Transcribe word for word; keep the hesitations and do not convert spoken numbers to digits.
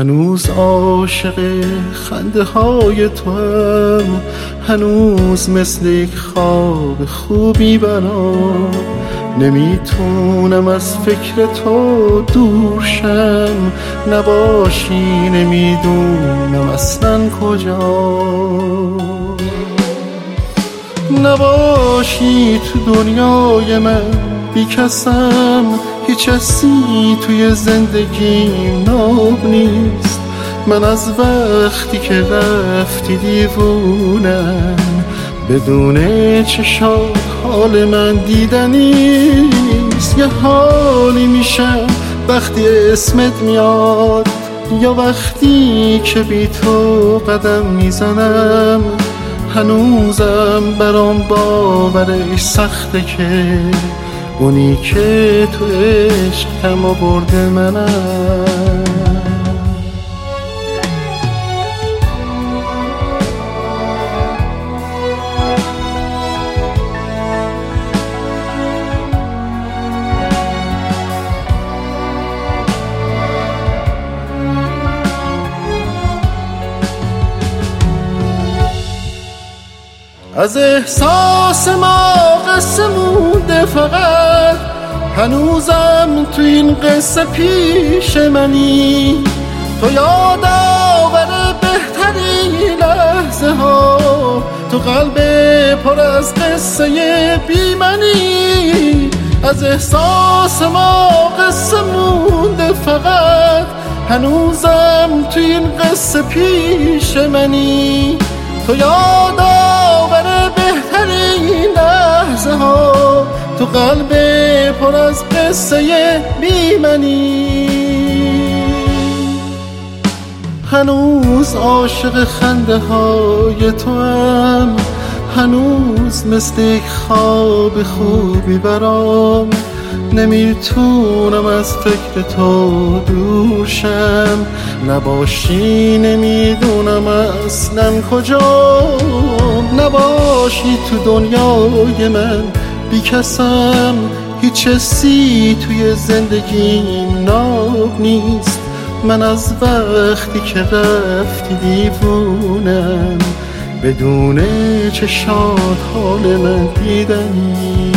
هنوز عاشق خنده های تو هم، هنوز مثل یک خواب خوبی برام. نمیتونم از فکر تو دور شم، نباشی نمیدونم اصلا کجا. نباشی تو دنیای من بی کسم، هیچ کسی توی زندگیم ناب نیست. من از وقتی که رفتی دیوونم، بدون چشات حال من دیدنیست. یه حالی میشم وقتی اسمت میاد، یا وقتی که بی تو قدم میزنم. هنوزم برام باورش سخته که اونی که تو عشق کم آورده منم. از احساس ما قصه مونده فقط، هنوزم تو این قصه پیش منی. تو یاد آور بهترین لحظه ها، تو قلب پر از قصه بی منی. از احساس ما قصه مونده فقط، هنوزم تو این قصه پیش منی. تو یاد آور بهترین لحظه ها، تو قلب پر از قصه بی منی. هنوز عاشق خنده های تو هم، هنوز مثل یک خواب خوبی برام. نمیتونم از فکر تو دور شم، نباشی نمیدونم اصلا کجا. نباشی تو دنیای من بی کسم، هیچ کسی توی زندگیم ناب نیست. من از وقتی که رفتی دیوونم، بدون چشات حال من دیدنی.